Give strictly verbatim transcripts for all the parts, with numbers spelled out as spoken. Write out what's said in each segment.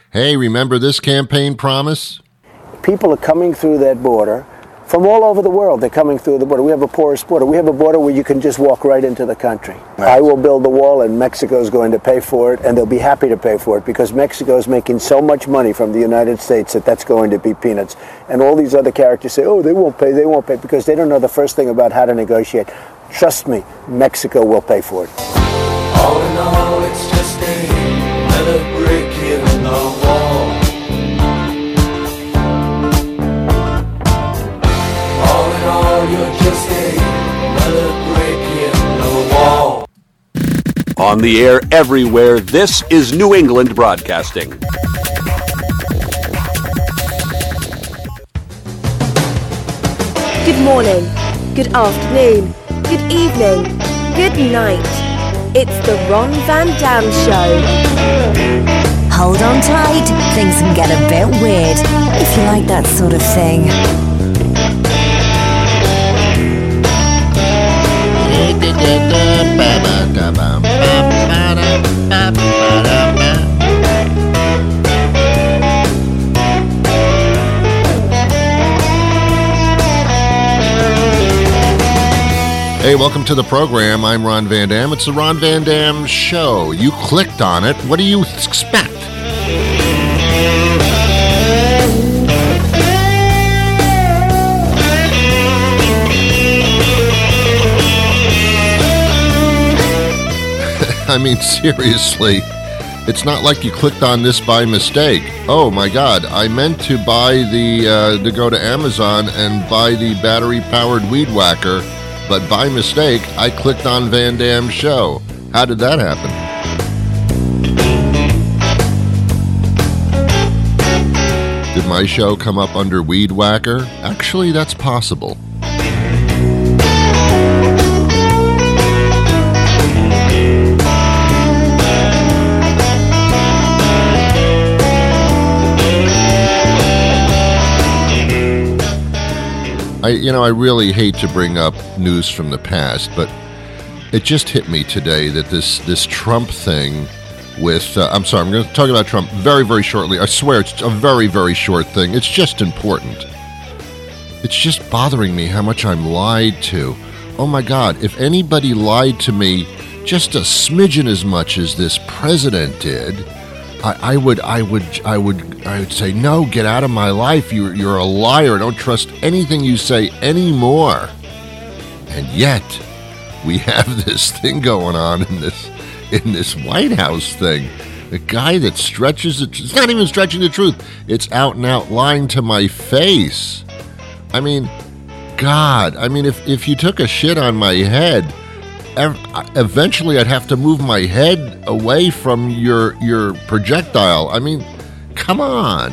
Hey, remember this campaign promise? People are coming through that border from all over the world. They're coming through the border. We have a porous border. We have a border where you can just walk right into the country. Right. I will build the wall, and Mexico's going to pay for it, and they'll be happy to pay for it because Mexico's making so much money from the United States that that's going to be peanuts. And all these other characters say, oh, they won't pay, they won't pay, because they don't know the first thing about how to negotiate. Trust me, Mexico will pay for it. All in all, it's just another brick in the wall. All in all, you're just another brick in the wall. On the air everywhere, this is New England Broadcasting. Good morning, good afternoon, good evening, good night. It's the Ron Van Dam Show. Hold on tight, things can get a bit weird, if you like that sort of thing. Hey, welcome to the program. I'm Ron Van Dam. It's the Ron Van Dam Show. You clicked on it. What do you expect? I mean, seriously, it's not like you clicked on this by mistake. Oh my God, I meant to buy the, uh, to go to Amazon and buy the battery-powered weed whacker, but by mistake, I clicked on Van Dam Show. How did that happen? Did my show come up under Weed Whacker? Actually, that's possible. I, you know, I really hate to bring up news from the past, but it just hit me today that this, this Trump thing with, uh, I'm sorry, I'm going to talk about Trump very, very shortly. I swear it's a very, very short thing. It's just important. It's just bothering me how much I'm lied to. Oh my God, if anybody lied to me just a smidgen as much as this president did, I, I would, I would, I would, I would say, no, get out of my life. You're, you're a liar. Don't trust anything you say anymore. And yet, we have this thing going on in this, in this White House thing. The guy that stretches it, it's not even stretching the truth. It's out and out lying to my face. I mean, God, I mean, if, if you took a shit on my head, eventually I'd have to move my head away from your your projectile. I mean, come on.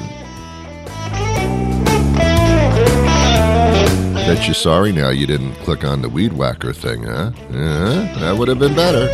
Bet you're sorry now you didn't click on the weed whacker thing, huh? Yeah, that would have been better.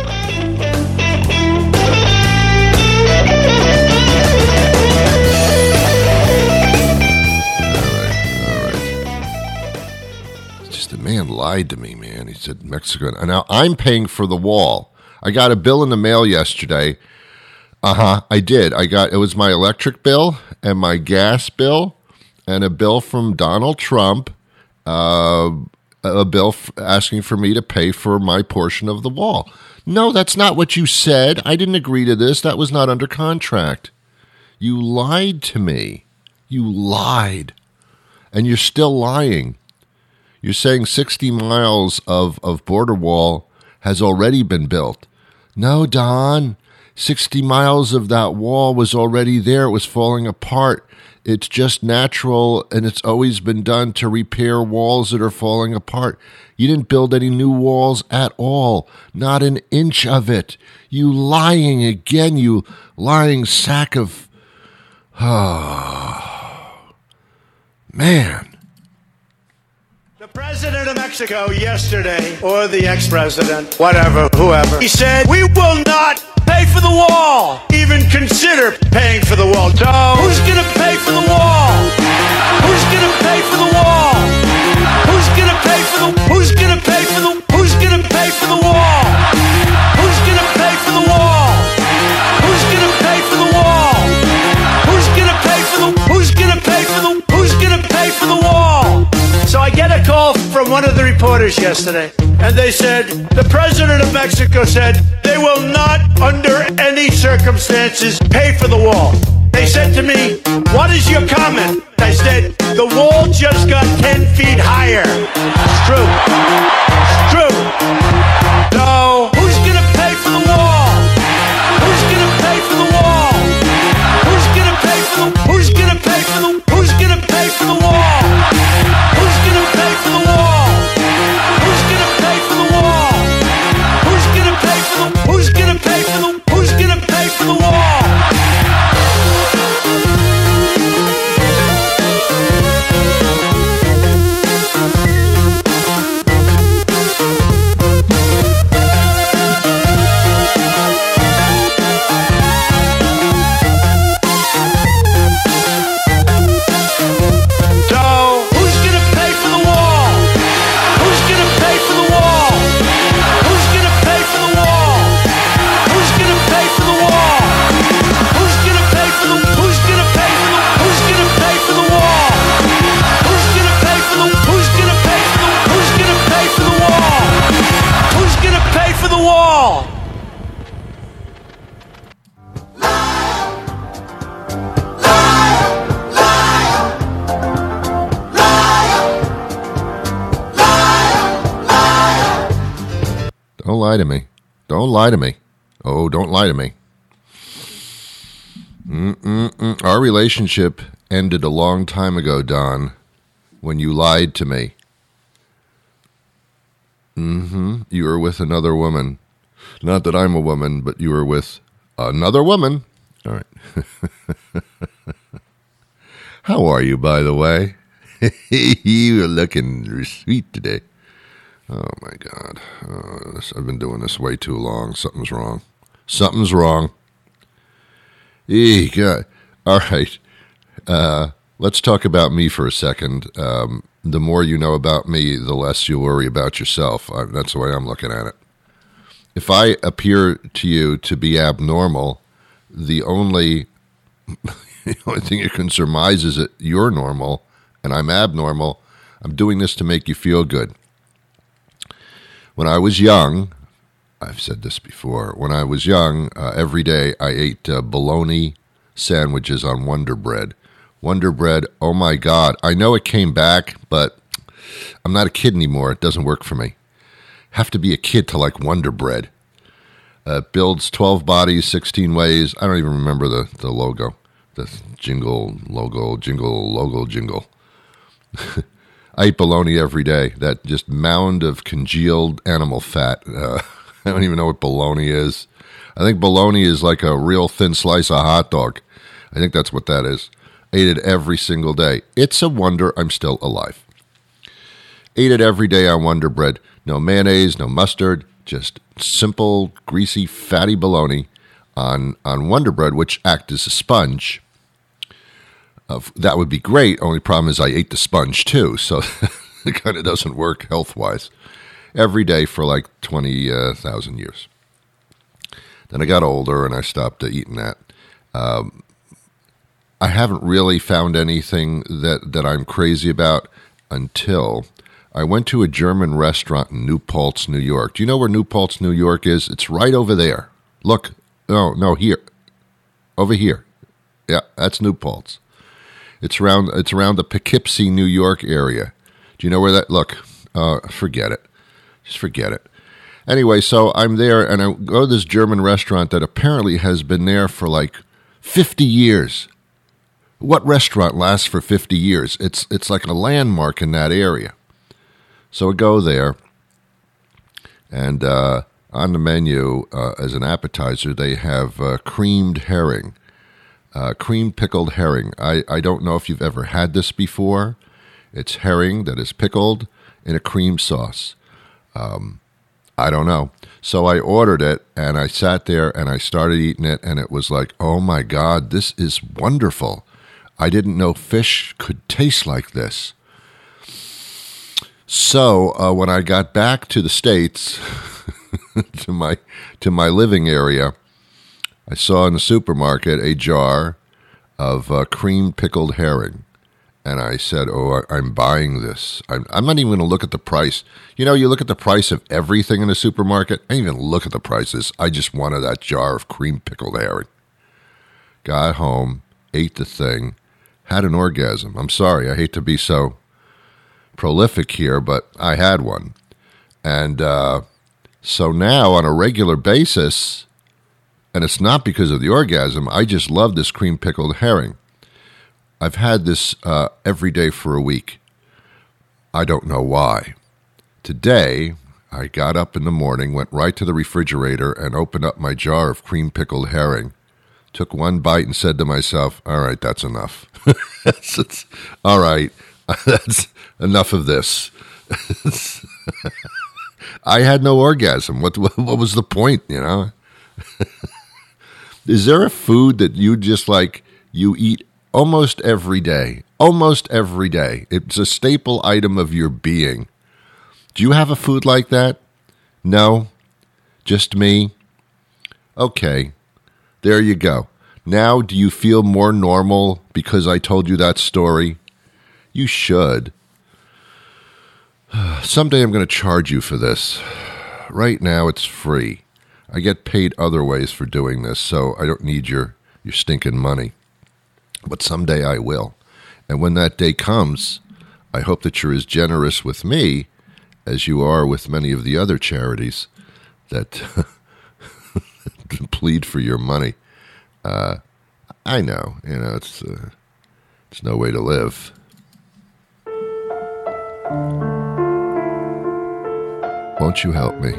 The man lied to me, man. He said Mexico. And now I'm paying for the wall. I got a bill in the mail yesterday. Uh-huh, I did. I got, it was my electric bill and my gas bill and a bill from Donald Trump, uh, a bill f- asking for me to pay for my portion of the wall. No, that's not what you said. I didn't agree to this. That was not under contract. You lied to me. You lied. And you're still lying. You're saying sixty miles of, of border wall has already been built. No, Don. sixty miles of that wall was already there. It was falling apart. It's just natural, and it's always been done to repair walls that are falling apart. You didn't build any new walls at all. Not an inch of it. You lying again, you lying sack of... Oh, man. The president of Mexico yesterday, or the ex-president, whatever, whoever, he said, we will not pay for the wall, even consider paying for the wall. So, who's gonna pay for the wall? Who's gonna pay for the wall? Who's gonna pay for the, who's gonna pay for the, who's gonna pay for the wall? Who's gonna pay for the wall? Who's gonna pay for the wall? Who's one of the reporters yesterday, and they said, the president of Mexico said they will not, under any circumstances, pay for the wall. They said to me, what is your comment? I said, the wall just got ten feet higher. It's true. It's true. So, who's going to pay for the wall? Who's going to pay for the wall? Who's going to pay for the Who's going to pay for the Who's going to pay for the wall? Who's going to pay for the wall? Who's going to pay for the wall? Who's going to pay for the Who's going to pay for the Who's going to pay for the wall? Don't lie to me. Don't lie to me. Oh, don't lie to me. Mm-mm-mm. Our relationship ended a long time ago, Don, when you lied to me. Mm-hmm. You were with another woman. Not that I'm a woman, but you were with another woman. All right. How are you, by the way? You are looking sweet today. Oh, my God. Uh, this, I've been doing this way too long. Something's wrong. Something's wrong. Eee, God. All right. Uh, let's talk about me for a second. Um, the more you know about me, the less you worry about yourself. I, that's the way I'm looking at it. If I appear to you to be abnormal, the only, the only thing you can surmise is that you're normal and I'm abnormal. I'm doing this to make you feel good. When I was young, I've said this before, when I was young, uh, every day I ate uh, bologna sandwiches on Wonder Bread. Wonder Bread, oh my God. I know it came back, but I'm not a kid anymore. It doesn't work for me. Have to be a kid to like Wonder Bread. Uh, it builds twelve bodies, sixteen ways. I don't even remember the, the logo. The jingle, logo, jingle, logo, jingle. I eat bologna every day. That just mound of congealed animal fat. Uh, I don't even know what bologna is. I think bologna is like a real thin slice of hot dog. I think that's what that is. Ate it every single day. It's a wonder I'm still alive. Ate it every day on Wonder Bread. No mayonnaise, no mustard, just simple, greasy, fatty bologna on, on Wonder Bread, which act as a sponge. Uh, that would be great. Only problem is I ate the sponge too, so it kind of doesn't work health-wise. Every day for like twenty thousand years. Then I got older and I stopped uh, eating that. Um, I haven't really found anything that, that I'm crazy about until I went to a German restaurant in New Paltz, New York. Do you know where New Paltz, New York is? It's right over there. Look. No, no, here. Over here. Yeah, that's New Paltz. It's around it's around the Poughkeepsie, New York area. Do you know where that? Look, uh, forget it. Just forget it. Anyway, so I'm there, and I go to this German restaurant that apparently has been there for like fifty years. What restaurant lasts for fifty years? It's it's like a landmark in that area. So I go there, and uh, on the menu, uh, as an appetizer, they have uh, creamed herring. Uh, cream pickled herring. I, I don't know if you've ever had this before. It's herring that is pickled in a cream sauce. Um, I don't know. So I ordered it, and I sat there, and I started eating it, and it was like, oh my God, this is wonderful. I didn't know fish could taste like this. So uh, when I got back to the States, to my to my living area, I saw in the supermarket a jar of uh, cream pickled herring, And I said, oh, I, I'm buying this. I'm, I'm not even going to look at the price. You know, you look at the price of everything in a supermarket. I didn't even look at the prices. I just wanted that jar of cream pickled herring. Got home, ate the thing, had an orgasm. I'm sorry, I hate to be so prolific here, but I had one. And uh, so now on a regular basis, and it's not because of the orgasm, I just love this cream pickled herring. I've had this uh, every day for a week. I don't know why. Today, I got up in the morning, went right to the refrigerator, and opened up my jar of cream pickled herring. Took one bite and said to myself, all right, that's enough. it's, it's, all right, that's enough of this. I had no orgasm. What, what what was the point, you know? Is there a food that you just like, you eat almost every day? Almost every day. It's a staple item of your being. Do you have a food like that? No? Just me? Okay. There you go. Now, do you feel more normal because I told you that story? You should. Someday I'm going to charge you for this. Right now, it's free. I get paid other ways for doing this, so I don't need your, your stinking money. But someday I will. And when that day comes, I hope that you're as generous with me as you are with many of the other charities that plead for your money. Uh, I know, you know, it's uh, it's no way to live. Won't you help me?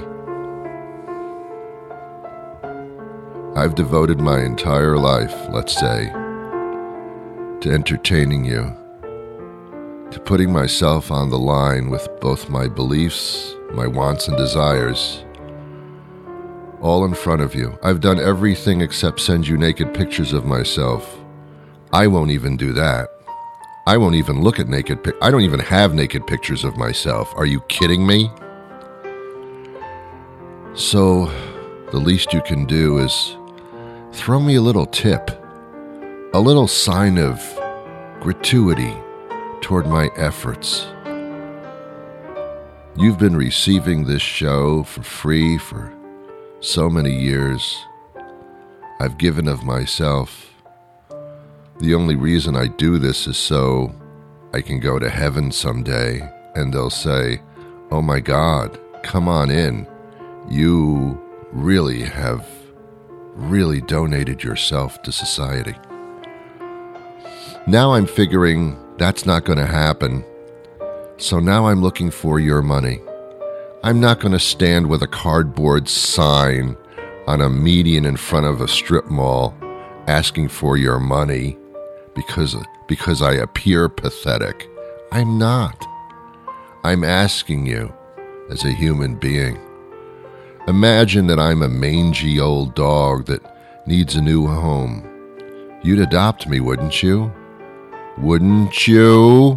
I've devoted my entire life, let's say, to entertaining you, to putting myself on the line with both my beliefs, my wants and desires, all in front of you. I've done everything except send you naked pictures of myself. I won't even do that. I won't even look at naked pic- I don't even have naked pictures of myself. Are you kidding me? So, the least you can do is throw me a little tip, a little sign of gratuity toward my efforts. You've been receiving this show for free for so many years. I've given of myself. The only reason I do this is so I can go to heaven someday and they'll say, oh my God, come on in. You really have really donated yourself to society. Now I'm figuring that's not going to happen. So now I'm looking for your money. I'm not going to stand with a cardboard sign on a median in front of a strip mall asking for your money because, because I appear pathetic. I'm not. I'm asking you as a human being. Imagine that I'm a mangy old dog that needs a new home. You'd adopt me, wouldn't you? Wouldn't you?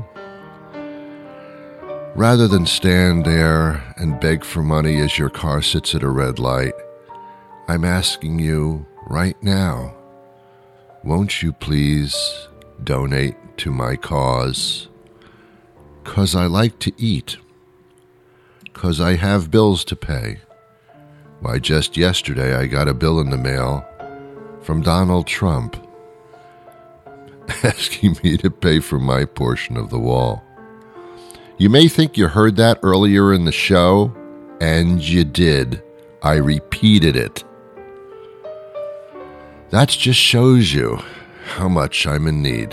Rather than stand there and beg for money as your car sits at a red light, I'm asking you right now, won't you please donate to my cause? 'Cause I like to eat. 'Cause I have bills to pay. Why, just yesterday I got a bill in the mail from Donald Trump asking me to pay for my portion of the wall. You may think you heard that earlier in the show, and you did. I repeated it. That just shows you how much I'm in need.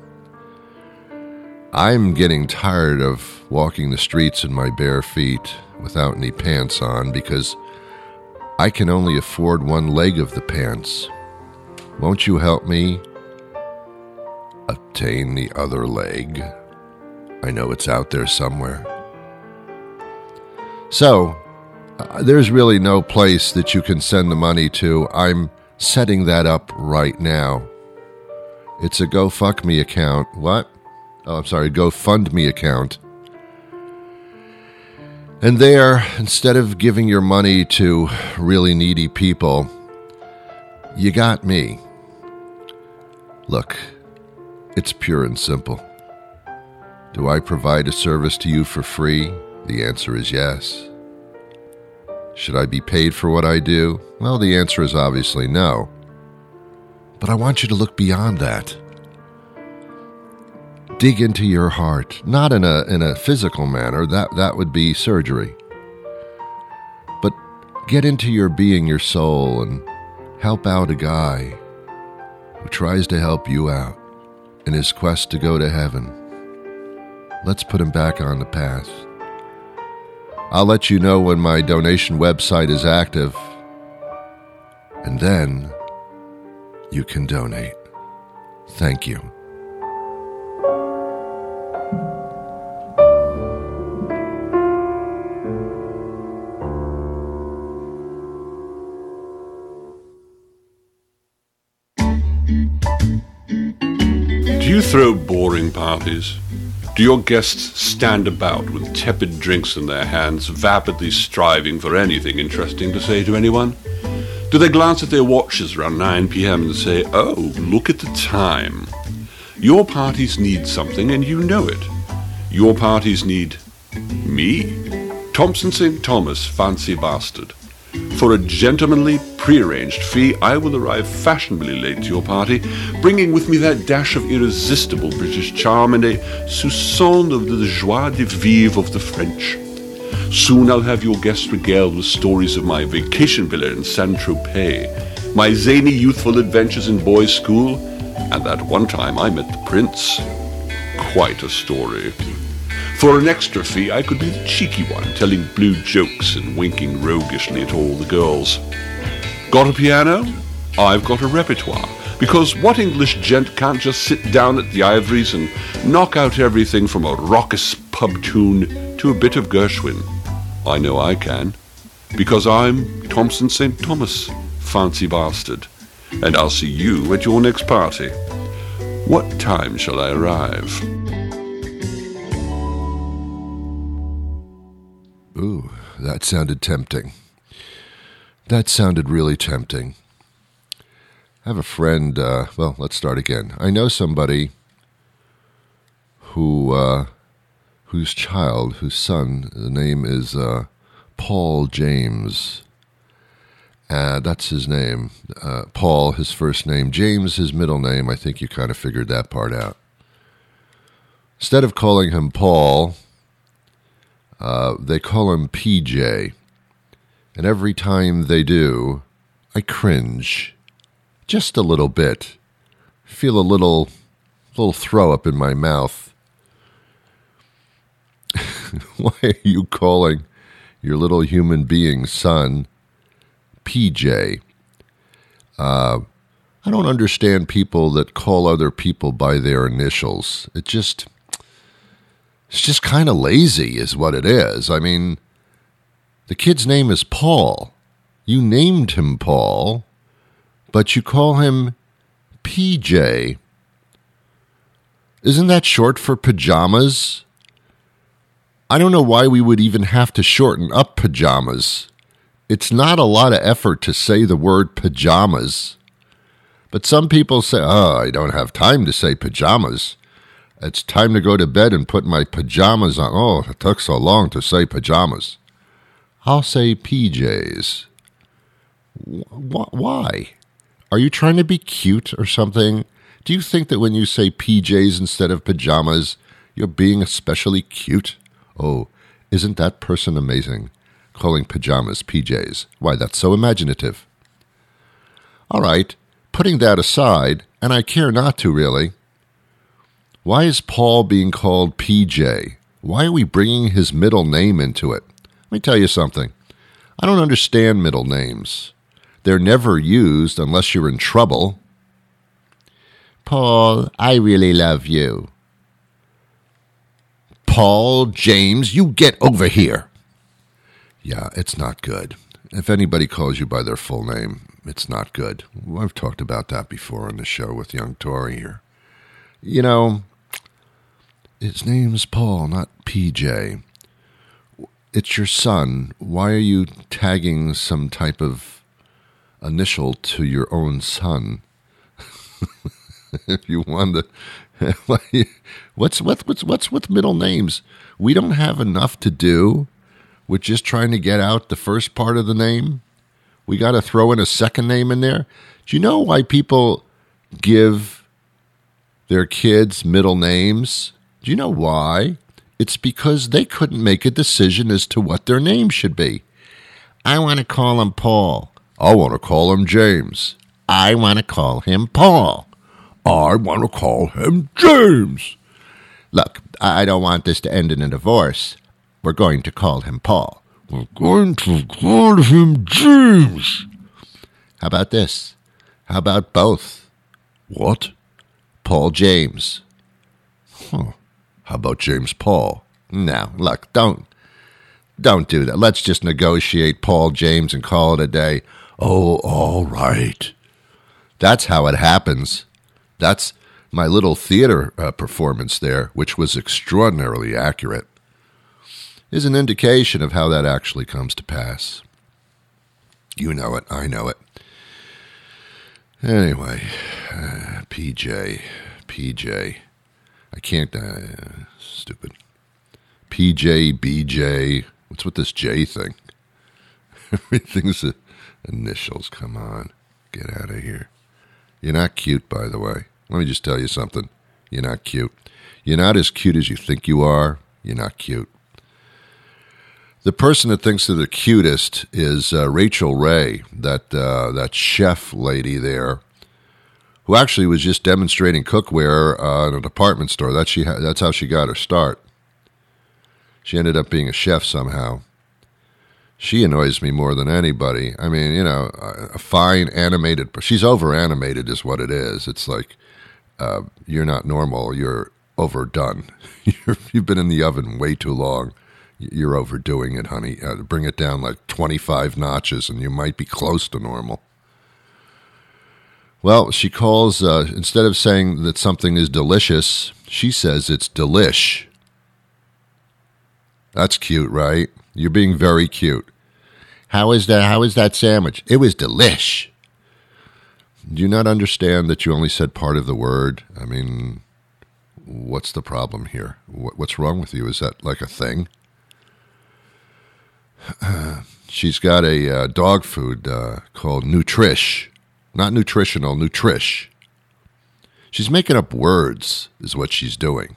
I'm getting tired of walking the streets in my bare feet without any pants on because I can only afford one leg of the pants. Won't you help me obtain the other leg? I know it's out there somewhere. So, uh, there's really no place that you can send the money to. I'm setting that up right now. It's a GoFuckMe account. What? Oh, I'm sorry, GoFundMe account. And there, instead of giving your money to really needy people, you got me. Look, it's pure and simple. Do I provide a service to you for free? The answer is yes. Should I be paid for what I do? Well, the answer is obviously no. But I want you to look beyond that. Dig into your heart, not in a in a physical manner, that, that would be surgery. But get into your being, your soul, and help out a guy who tries to help you out in his quest to go to heaven. Let's put him back on the path. I'll let you know when my donation website is active, and then you can donate. Thank you. Do you throw boring parties? Do your guests stand about with tepid drinks in their hands, vapidly striving for anything interesting to say to anyone? Do they glance at their watches around nine p.m. and say, "Oh, look at the time"? Your parties need something, and you know it. Your parties need me, Thompson Saint Thomas, fancy bastard. For a gentlemanly, prearranged fee, I will arrive fashionably late to your party, bringing with me that dash of irresistible British charm and a soupçon of the joie de vivre of the French. Soon I'll have your guests regaled with stories of my vacation villa in Saint-Tropez, my zany youthful adventures in boys' school, and that one time I met the prince. Quite a story. For an extra fee, I could be the cheeky one, telling blue jokes and winking roguishly at all the girls. Got a piano? I've got a repertoire, because what English gent can't just sit down at the Ivories and knock out everything from a raucous pub tune to a bit of Gershwin? I know I can, because I'm Thompson Saint Thomas, fancy bastard, and I'll see you at your next party. What time shall I arrive? Ooh, that sounded tempting. That sounded really tempting. I have a friend, uh, well, let's start again. I know somebody who, uh, whose child, whose son, the name is uh, Paul James. Uh, that's his name. Uh, Paul, his first name. James, his middle name. I think you kind of figured that part out. Instead of calling him Paul, Uh, they call him P J, and every time they do, I cringe, just a little bit, feel a little, little throw up in my mouth. Why are you calling your little human being son P J? Uh, I don't understand people that call other people by their initials. It just... It's just kind of lazy is what it is. I mean, the kid's name is Paul. You named him Paul, but you call him P J. Isn't that short for pajamas? I don't know why we would even have to shorten up pajamas. It's not a lot of effort to say the word pajamas. But some people say, oh, I don't have time to say pajamas. It's time to go to bed and put my pajamas on. Oh, it took so long to say pajamas. I'll say P Js. Wh- why? Are you trying to be cute or something? Do you think that when you say P Js instead of pajamas, you're being especially cute? Oh, isn't that person amazing? Calling pajamas P Js. Why, that's so imaginative. All right, putting that aside, and I care not to really, why is Paul being called P J? Why are we bringing his middle name into it? Let me tell you something. I don't understand middle names. They're never used unless you're in trouble. Paul, I really love you. Paul, James, you get over here. Yeah, it's not good. If anybody calls you by their full name, it's not good. I've talked about that before on the show with young Tori here. You know, his name's Paul, not P J. It's your son. Why are you tagging some type of initial to your own son? if you want to, what's what's what's what's with middle names? We don't have enough to do with just trying to get out the first part of the name. We got to throw in a second name in there. Do you know why people give their kids middle names? Do you know why? It's because they couldn't make a decision as to what their name should be. I want to call him Paul. I want to call him James. I want to call him Paul. I want to call him James. Look, I don't want this to end in a divorce. We're going to call him Paul. We're going to call him James. How about this? How about both? What? Paul James. Huh. How about James Paul? No, look, don't. Don't do that. Let's just negotiate Paul James and call it a day. Oh, all right. That's how it happens. That's my little theater uh, performance there, which was extraordinarily accurate, is an indication of how that actually comes to pass. You know it. I know it. Anyway, uh, P J, P J. I can't, uh, stupid. P J, B J. What's with this J thing? Everything's uh, initials. Come on. Get out of here. You're not cute, by the way. Let me just tell you something. You're not cute. You're not as cute as you think you are. You're not cute. The person that thinks they're the cutest is uh, Rachel Ray, that uh, that chef lady there, who actually was just demonstrating cookware uh, in a department store. That's she. Ha- that's how she got her start. She ended up being a chef somehow. She annoys me more than anybody. I mean, you know, a fine animated. She's over animated, is what it is. It's like uh, you're not normal. You're overdone. you're, you've been in the oven way too long. You're overdoing it, honey. Uh, bring it down like twenty-five notches, and you might be close to normal. Well, she calls, uh, instead of saying that something is delicious, she says it's delish. That's cute, right? You're being very cute. How is that? How is that sandwich? It was delish. Do you not understand that you only said part of the word? I mean, what's the problem here? What's wrong with you? Is that like a thing? Uh, she's got a uh, dog food uh, called Nutrish. Not nutritional, Nutrish. She's making up words, is what she's doing.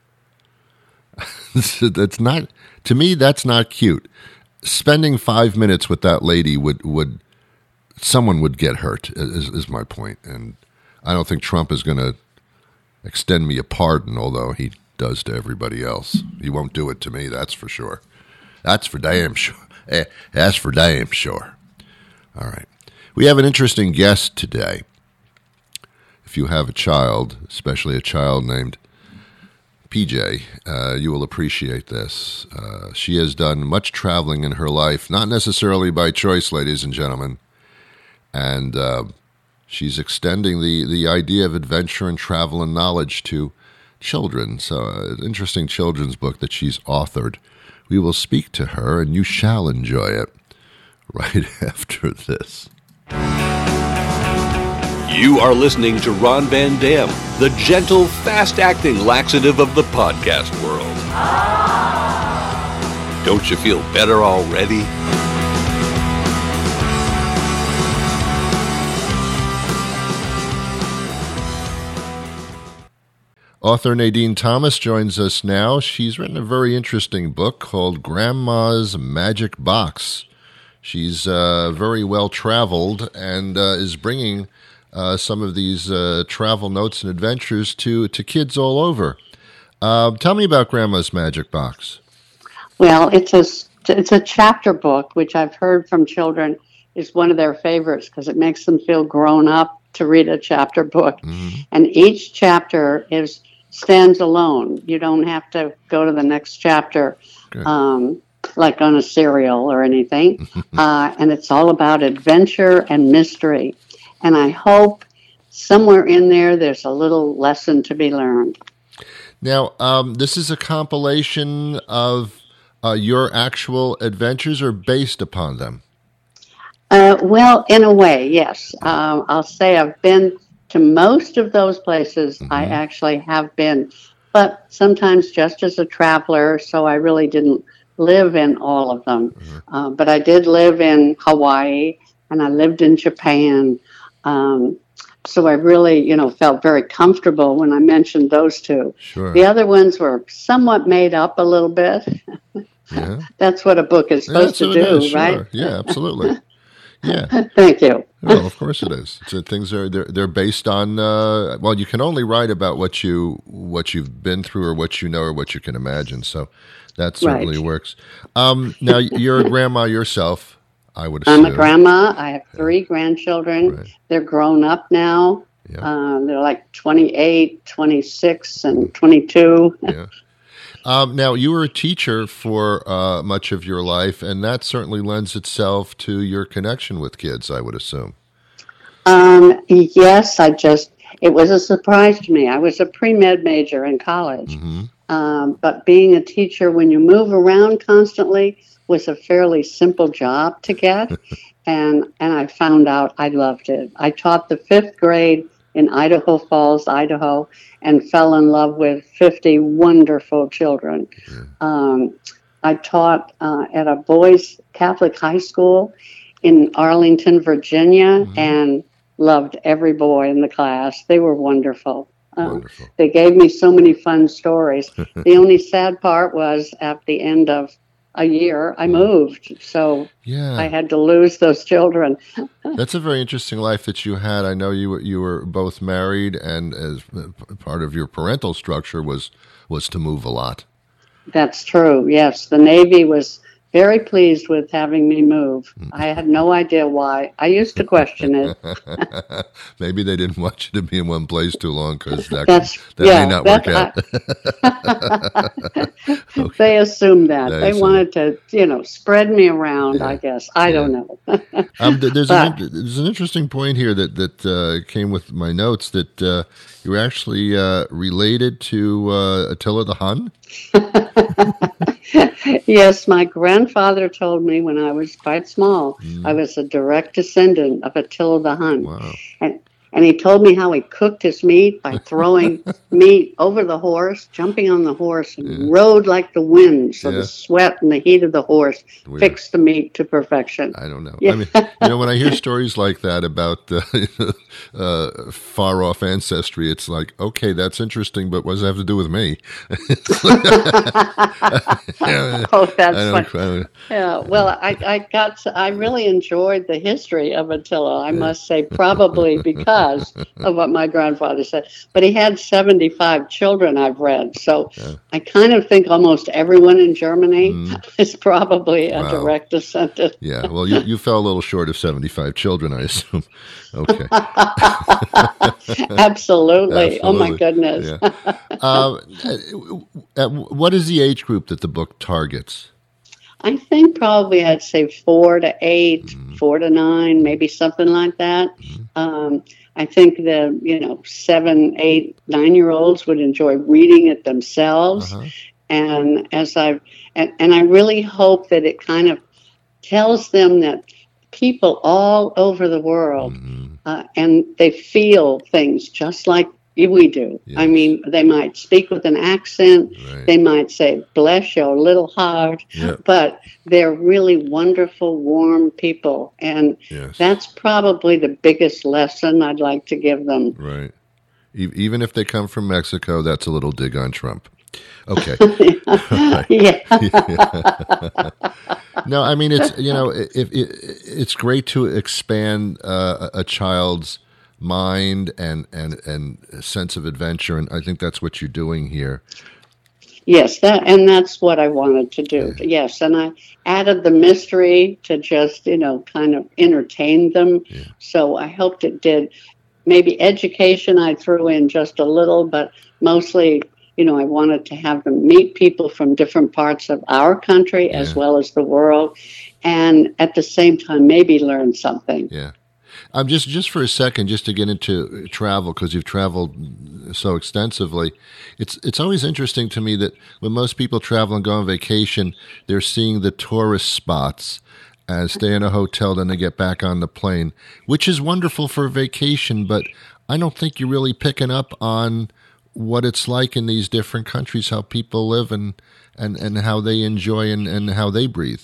That's not, to me, that's not cute. Spending five minutes with that lady would, would someone would get hurt, is, is my point. And I don't think Trump is going to extend me a pardon, although he does to everybody else. He won't do it to me, that's for sure. That's for damn sure. Eh, that's for damn sure. All right. We have an interesting guest today. If you have a child, especially a child named P J, uh, you will appreciate this. Uh, she has done much traveling in her life, not necessarily by choice, ladies and gentlemen. And uh, she's extending the, the idea of adventure and travel and knowledge to children. So uh, an interesting children's book that she's authored. We will speak to her, and you shall enjoy it right after this. You are listening to Ron Van Dam, the gentle, fast-acting laxative of the podcast world. Don't you feel better already? Author Nadine Thomas joins us now. She's written a very interesting book called Grandma's Magic Box. She's uh, very well traveled and uh, is bringing uh, some of these uh, travel notes and adventures to, to kids all over. Uh, tell me about Grandma's Magic Box. Well, it's a, it's a chapter book, which I've heard from children is one of their favorites because it makes them feel grown up to read a chapter book. Mm-hmm. And each chapter is stands alone. You don't have to go to the next chapter um, like on a serial or anything. uh, and it's all about adventure and mystery. And I hope somewhere in there there's a little lesson to be learned. Now, um, this is a compilation of uh, your actual adventures or based upon them? Uh, well, in a way, yes. Um, I'll say I've been to most of those places mm-hmm. I actually have been, but sometimes just as a traveler, so I really didn't live in all of them. Mm-hmm. Uh, but I did live in Hawaii, and I lived in Japan. Um, so I really, you know, felt very comfortable when I mentioned those two. Sure. The other ones were somewhat made up a little bit. Yeah. That's what a book is supposed yeah, to do, is, right? Sure. Yeah, absolutely. Yeah. Thank you. Well, of course it is. So things are they're they're based on uh, well, you can only write about what you what you've been through or what you know or what you can imagine. So that certainly right. works. Um, now you're a grandma yourself, I would assume. I'm a grandma. I have three grandchildren. Right. They're grown up now. Yeah. Uh, they're like twenty-eight, twenty-six, and twenty-two. Yeah. Um, now, you were a teacher for uh, much of your life, and that certainly lends itself to your connection with kids, I would assume. Um, yes, I just, it was a surprise to me. I was a pre-med major in college, mm-hmm. um, but being a teacher when you move around constantly was a fairly simple job to get, and, and I found out I loved it. I taught the fifth grade in Idaho Falls, Idaho, and fell in love with fifty wonderful children. Yeah. Um, I taught uh, at a boys' Catholic high school in Arlington, Virginia, mm-hmm. and loved every boy in the class. They were wonderful. Um, wonderful. They gave me so many fun stories. The only sad part was at the end of a year, I moved, so yeah. I had to lose those children. That's a very interesting life that you had. I know you were, you were both married, and as part of your parental structure was was to move a lot. That's true. Yes, the Navy was very pleased with having me move. I had no idea why. I used to question it. Maybe they didn't want you to be in one place too long, because that, That's, that yeah, may not work out. Okay. They assumed that. They, they assumed. wanted to, you know, spread me around, yeah. I guess. I yeah. don't know. um, there's, but, an, there's an interesting point here that, that uh, came with my notes, that uh, you were actually uh, related to uh, Attila the Hun. Yes, my grandfather told me when I was quite small, mm. I was a direct descendant of Attila the Hun. Wow. And, and he told me how he cooked his meat by throwing meat over the horse, jumping on the horse, and yeah. rode like the wind. So yeah. the sweat and the heat of the horse Weird. fixed the meat to perfection. I don't know. Yeah. I mean, you know, when I hear stories like that about uh, uh, far-off ancestry, it's like, okay, that's interesting, but what does that have to do with me? Oh, that's funny. Yeah, well, I, I got to, I really enjoyed the history of Attila, I yeah. must say, probably because of what my grandfather said. But he had seventy-five children, I've read. So yeah. I kind of think almost everyone in Germany mm. is probably a wow. direct descendant. Yeah, well, you, you fell a little short of seventy-five children, I assume. Okay. Absolutely. Absolutely. Oh, my goodness. Yeah. uh, what is the age group that the book targets? I think probably I'd say four to eight, mm-hmm. four to nine, maybe something like that. Mm-hmm. Um, I think the, you know, seven, eight, nine-year-olds would enjoy reading it themselves. Uh-huh. And as I've, and, and I really hope that it kind of tells them that people all over the world, mm-hmm. uh, and they feel things just like we do. Yes. I mean, they might speak with an accent. Right. They might say, bless your little heart. Yep. But they're really wonderful, warm people. And yes. that's probably the biggest lesson I'd like to give them. Right. E- even if they come from Mexico, that's a little dig on Trump. Okay. Yeah. Yeah. No, I mean, it's, you know, it, it, it's great to expand uh, a child's mind and, and, and a sense of adventure, and I think that's what you're doing here. Yes, that and that's what I wanted to do. Yeah. Yes, and I added the mystery to just, you know, kind of entertain them. Yeah. So I hoped it did. Maybe education I threw in just a little, but mostly, you know, I wanted to have them meet people from different parts of our country yeah. as well as the world, and at the same time maybe learn something. Yeah. Um, just just for a second, just to get into travel, because you've traveled so extensively, it's it's always interesting to me that when most people travel and go on vacation, they're seeing the tourist spots and stay in a hotel, then they get back on the plane, which is wonderful for a vacation. But I don't think you're really picking up on what it's like in these different countries, how people live and, and, and how they enjoy and, and how they breathe.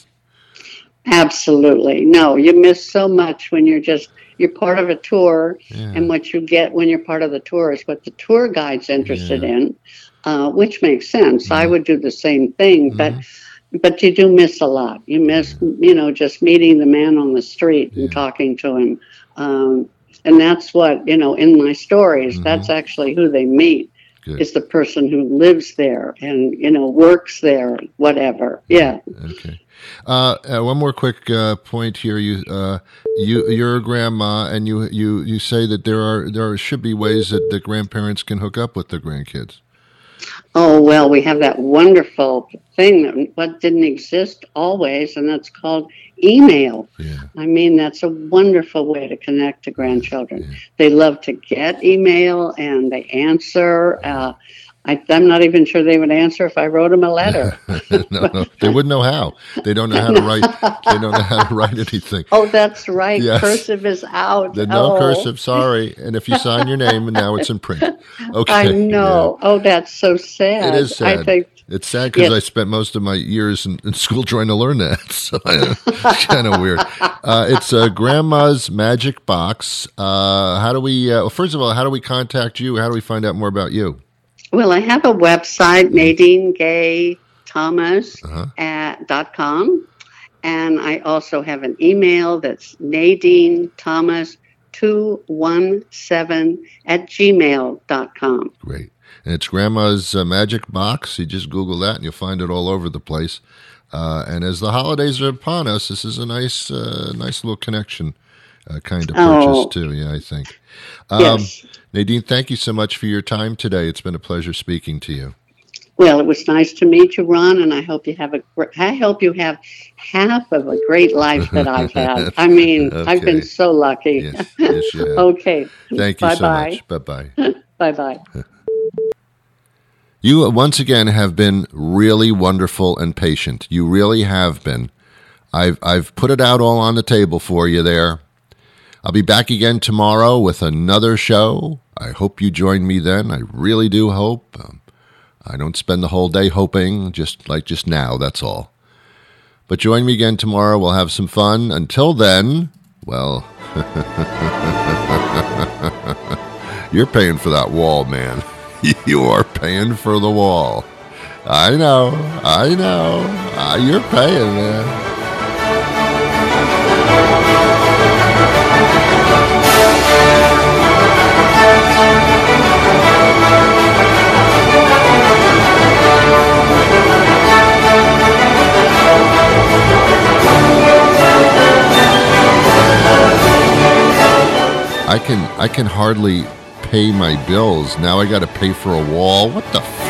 Absolutely. No, you miss so much when you're just, you're part of a tour, Yeah. and what you get when you're part of the tour is what the tour guide's interested Yeah. in, uh, which makes sense. I would do the same thing, but Mm-hmm. but you do miss a lot. You miss, you know, just meeting the man on the street and talking to him. Um, and that's what, you know, in my stories, that's actually who they meet. Good. Is the person who lives there and, you know, works there, whatever. Yeah. Okay. Uh, uh, one more quick uh, point here. You, uh, you, you're a grandma, and you, you, you say that there are there should be ways that the grandparents can hook up with their grandkids. Oh, well, we have that wonderful thing that what didn't exist always, and that's called email. Yeah. I mean, that's a wonderful way to connect to grandchildren. They love to get email, and they answer. Uh, I, I'm not even sure they would answer if I wrote them a letter. no, no, they wouldn't know how. They don't know how to write. They don't know how to write anything. Oh, that's right. Yes. Cursive is out. The no oh. cursive. Sorry. And if you sign your name, and now it's in print. Okay. I know. Yeah. Oh, that's so sad. It is sad. I think It's sad because Yes. I spent most of my years in, in school trying to learn that. So it's kind of weird. Uh, it's uh, Grandma's Magic Box. Uh, how do we, uh, well, first of all, how do we contact you? How do we find out more about you? Well, I have a website, Nadine Gay Thomas Uh-huh. at dot com, and I also have an email that's Nadine Thomas two one seven at gmail dot com. Great. And it's Grandma's uh, Magic Box. You just Google that and you'll find it all over the place. Uh, and as the holidays are upon us, this is a nice, uh, nice little connection uh, kind of purchase Oh. too. Yeah, I think. Um, Yes. Nadine, thank you so much for your time today. It's been a pleasure speaking to you. Well, it was nice to meet you, Ron, and I hope you have a. gr- I hope you have half of a great life that I've had. I mean, I've Okay. been so lucky. Yes, yes, you have. Okay. Thank you bye so bye. much. Bye-bye. Bye bye. You, uh, once again, have been really wonderful and patient. You really have been. I've I've put it out all on the table for you there. I'll be back again tomorrow with another show. I hope you join me then. I really do hope. Um, I don't spend the whole day hoping, just like just now, that's all. But join me again tomorrow. We'll have some fun. Until then, well, you're paying for that wall, man. You are paying for the wall. I know. I know. Uh, you're paying, man. I can I can hardly pay my bills. Now I got to pay for a wall. What the f-